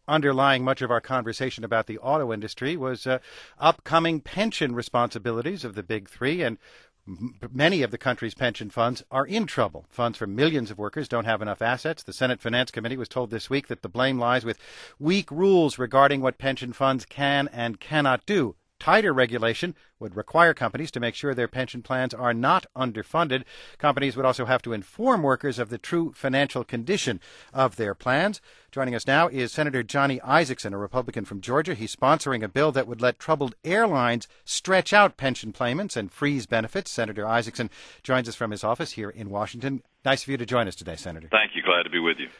underlying much of our conversation about the auto industry was upcoming pension responsibilities of the big three, and many of the country's pension funds are in trouble. Funds for millions of workers don't have enough assets. The Senate Finance Committee was told this week that the blame lies with weak rules regarding what pension funds can and cannot do. Tighter regulation would require companies to make sure their pension plans are not underfunded. Companies would also have to inform workers of the true financial condition of their plans. Joining us now is Senator Johnny Isakson, a Republican from Georgia. He's sponsoring a bill that would let troubled airlines stretch out pension payments and freeze benefits. Senator Isakson joins us from his office here in Washington. Nice of you to join us today, Senator. Thank you. Glad to be with you.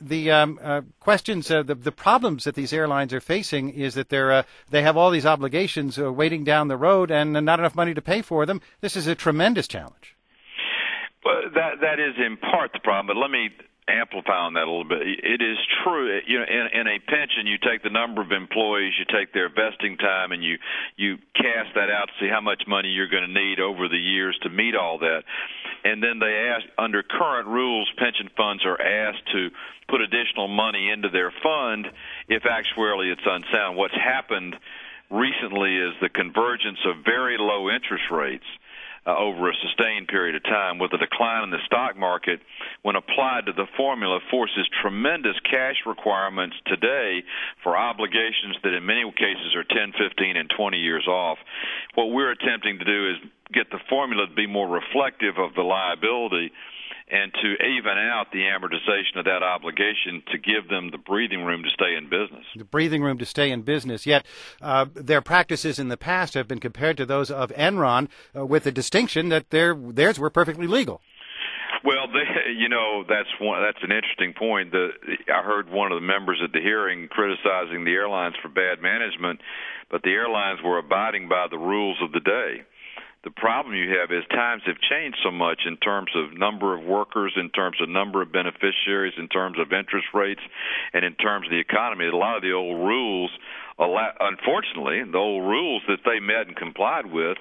The problems that these airlines are facing is that they have all these obligations waiting down the road and not enough money to pay for them. This is a tremendous challenge. Well, that is in part the problem, but let me amplify on that a little bit. It is true, in a pension, you take the number of employees, you take their vesting time, and you cast that out to see how much money you're going to need over the years to meet all that. And then they ask, under current rules, pension funds are asked to put additional money into their fund if actuarially it's unsound. What's happened recently is the convergence of very low interest rates over a sustained period of time with a decline in the stock market when applied to the formula forces tremendous cash requirements today for obligations that in many cases are 10, 15, and 20 years off. What we're attempting to do is get the formula to be more reflective of the liability and to even out the amortization of that obligation to give them the breathing room to stay in business. The breathing room to stay in business. Yet their practices in the past have been compared to those of Enron with the distinction that theirs were perfectly legal. Well, that's an interesting point. I heard one of the members at the hearing criticizing the airlines for bad management, but the airlines were abiding by the rules of the day. The problem you have is times have changed so much in terms of number of workers, in terms of number of beneficiaries, in terms of interest rates, and in terms of the economy. A lot of the old rules, unfortunately, the old rules that they met and complied with,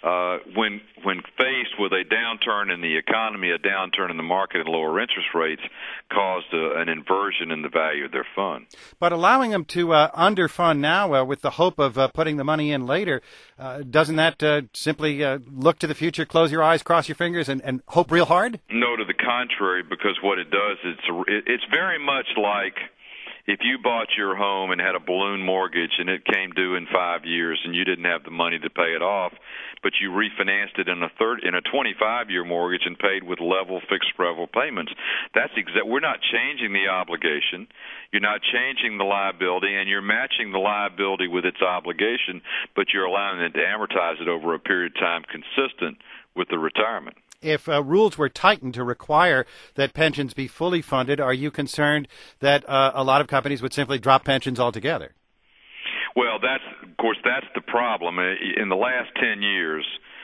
when faced with a downturn in the economy, a downturn in the market, and lower interest rates, caused an inversion in the value of their fund. But allowing them to underfund now with the hope of putting the money in later, doesn't that simply look to the future, close your eyes, cross your fingers, and hope real hard? No, to the contrary, because what it does, it's very much like if you bought your home and had a balloon mortgage and it came due in 5 years and you didn't have the money to pay it off, but you refinanced it in a 25-year mortgage and paid with level fixed level payments. We're not changing the obligation. You're not changing the liability, and you're matching the liability with its obligation, but you're allowing it to amortize it over a period of time consistent with the retirement. If rules were tightened to require that pensions be fully funded, are you concerned that a lot of companies would simply drop pensions altogether? Well, that's the problem. In the last 10 years,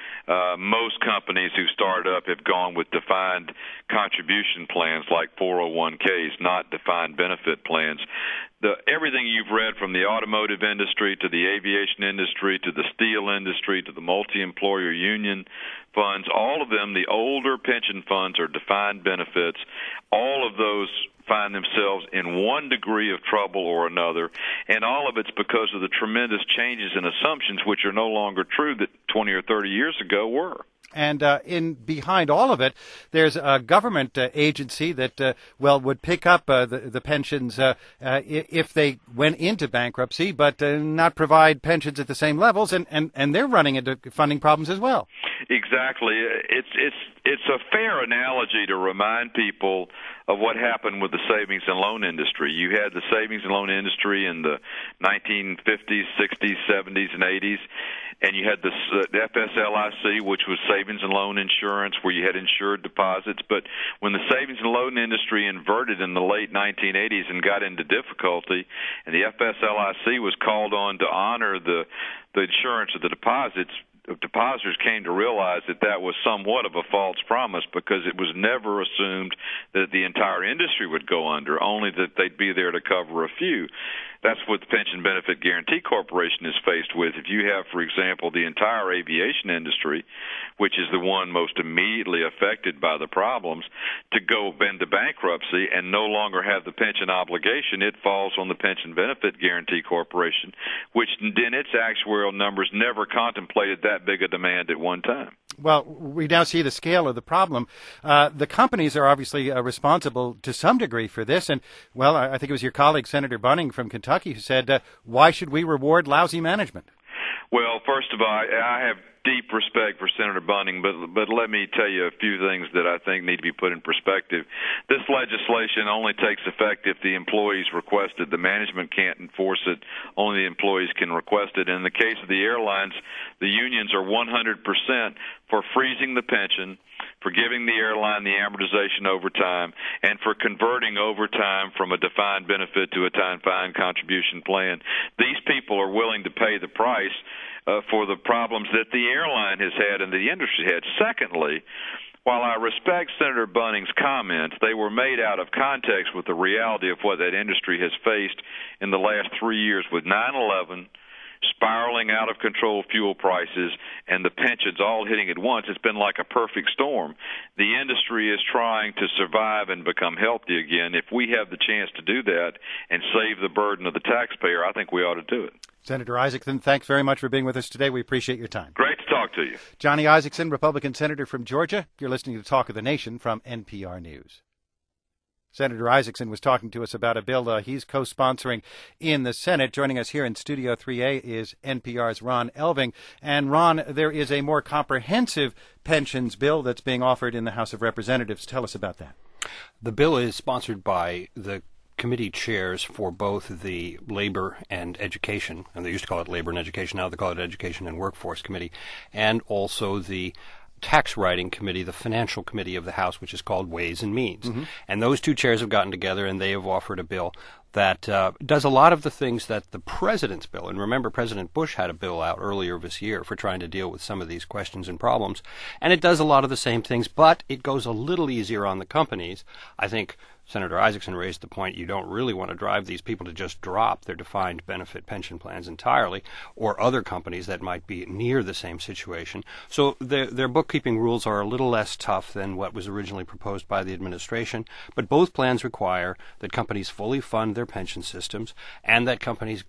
most companies who start up have gone with defined contribution plans like 401ks, not defined benefit plans. Everything you've read from the automotive industry to the aviation industry to the steel industry to the multi-employer union funds, all of them, the older pension funds are defined benefits. All of those find themselves in one degree of trouble or another, and all of it's because of the tremendous changes in assumptions which are no longer true that 20 or 30 years ago were. And behind all of it, there's a government agency that, would pick up the pensions if they went into bankruptcy, but not provide pensions at the same levels, and they're running into funding problems as well. Exactly. It's a fair analogy to remind people of what happened with the savings and loan industry. You had the savings and loan industry in the 1950s, 60s, 70s, and 80s, and you had the FSLIC, which was savings and loan insurance, where you had insured deposits. But when the savings and loan industry inverted in the late 1980s and got into difficulty, and the FSLIC was called on to honor the insurance of the deposits, depositors came to realize that that was somewhat of a false promise, because it was never assumed that the entire industry would go under, only that they'd be there to cover a few. That's what the Pension Benefit Guaranty Corporation is faced with. If you have, for example, the entire aviation industry, which is the one most immediately affected by the problems, to go into bankruptcy and no longer have the pension obligation, it falls on the Pension Benefit Guaranty Corporation, which in its actuarial numbers never contemplated that big a demand at one time. Well, we now see the scale of the problem. The companies are obviously responsible to some degree for this. And, well, I think it was your colleague, Senator Bunning from Kentucky, who said, why should we reward lousy management? Well, first of all, I have deep respect for Senator Bunning, but let me tell you a few things that I think need to be put in perspective. This legislation only takes effect if the employees request it. The management can't enforce it. Only the employees can request it. In the case of the airlines, the unions are 100% for freezing the pension, for giving the airline the amortization over time, and for converting overtime from a defined benefit to a defined contribution plan. These people are willing to pay the price for the problems that the airline has had and the industry had. Secondly, while I respect Senator Bunning's comments, they were made out of context with the reality of what that industry has faced in the last 3 years with 9/11, spiraling out of control fuel prices, and the pensions all hitting at once. It's been like a perfect storm. The industry is trying to survive and become healthy again. If we have the chance to do that and save the burden of the taxpayer, I think we ought to do it. Senator Isakson, thanks very much for being with us today. We appreciate your time. Great to talk to you. Johnny Isakson, Republican Senator from Georgia. You're listening to Talk of the Nation from NPR News. Senator Isakson was talking to us about a bill he's co-sponsoring in the Senate. Joining us here in Studio 3A is NPR's Ron Elving. And Ron, there is a more comprehensive pensions bill that's being offered in the House of Representatives. Tell us about that. The bill is sponsored by the committee chairs for both the Labor and Education, and they used to call it Labor and Education, now they call it Education and Workforce Committee, and also the Tax Writing Committee, the Financial Committee of the House, which is called Ways and Means. Mm-hmm. And those two chairs have gotten together and they have offered a bill that does a lot of the things that the president's bill, and remember President Bush had a bill out earlier this year for trying to deal with some of these questions and problems, and it does a lot of the same things, but it goes a little easier on the companies. I think Senator Isakson raised the point you don't really want to drive these people to just drop their defined benefit pension plans entirely, or other companies that might be near the same situation. So their bookkeeping rules are a little less tough than what was originally proposed by the administration, but both plans require that companies fully fund their pension systems and that companies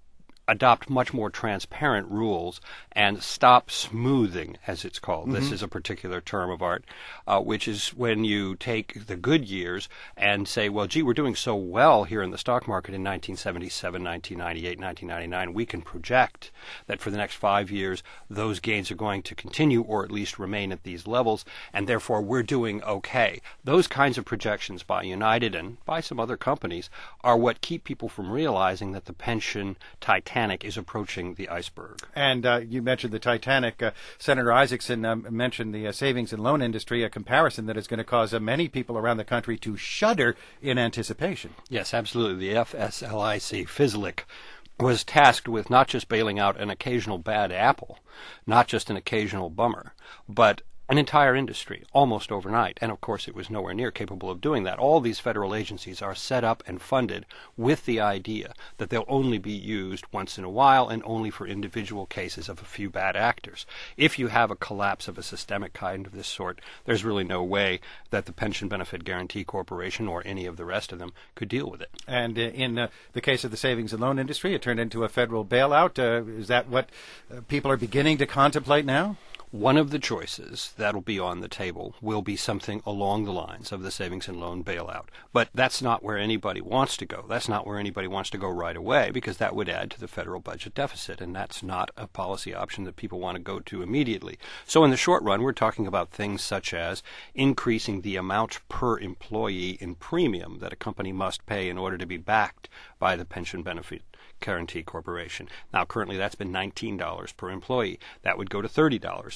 adopt much more transparent rules and stop smoothing, as it's called. Mm-hmm. This is a particular term of art, which is when you take the good years and say, well, gee, we're doing so well here in the stock market in 1977, 1998, 1999. We can project that for the next 5 years, those gains are going to continue or at least remain at these levels, and therefore we're doing okay. Those kinds of projections by United and by some other companies are what keep people from realizing that the pension Titanic is approaching the iceberg. And you mentioned the Titanic. Senator Isakson mentioned the savings and loan industry, a comparison that is going to cause many people around the country to shudder in anticipation. Yes, absolutely. The FSLIC, FSLIC, was tasked with not just bailing out an occasional bad apple, not just an occasional bummer, but an entire industry, almost overnight. And, of course, it was nowhere near capable of doing that. All these federal agencies are set up and funded with the idea that they'll only be used once in a while and only for individual cases of a few bad actors. If you have a collapse of a systemic kind of this sort, there's really no way that the Pension Benefit Guaranty Corporation or any of the rest of them could deal with it. And in the case of the savings and loan industry, it turned into a federal bailout. Is that what people are beginning to contemplate now? One of the choices that'll be on the table will be something along the lines of the savings and loan bailout. But that's not where anybody wants to go. That's not where anybody wants to go right away, because that would add to the federal budget deficit, and that's not a policy option that people want to go to immediately. So in the short run, we're talking about things such as increasing the amount per employee in premium that a company must pay in order to be backed by the Pension Benefit Guaranty Corporation. Now, currently that's been $19 per employee. That would go to $30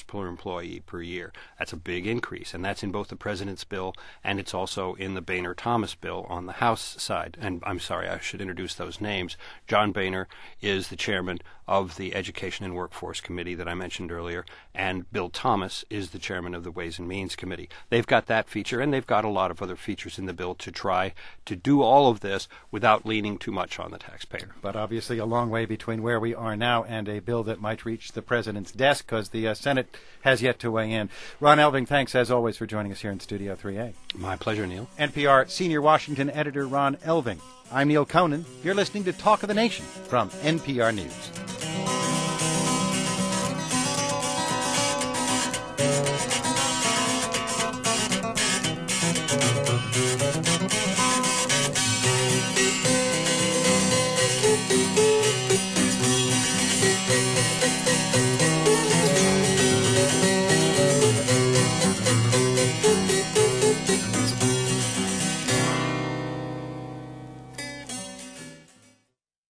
per employee per year. That's a big increase, and that's in both the President's bill and it's also in the Boehner-Thomas bill on the House side. And I'm sorry, I should introduce those names. John Boehner is the chairman of the Education and Workforce Committee that I mentioned earlier, and Bill Thomas is the chairman of the Ways and Means Committee. They've got that feature, and they've got a lot of other features in the bill to try to do all of this without leaning too much on the taxpayer. But obviously a long way between where we are now and a bill that might reach the President's desk because the Senate has yet to weigh in. Ron Elving, thanks as always for joining us here in Studio 3A. My pleasure, Neil. NPR Senior Washington Editor Ron Elving. I'm Neil Conan. You're listening to Talk of the Nation from NPR News.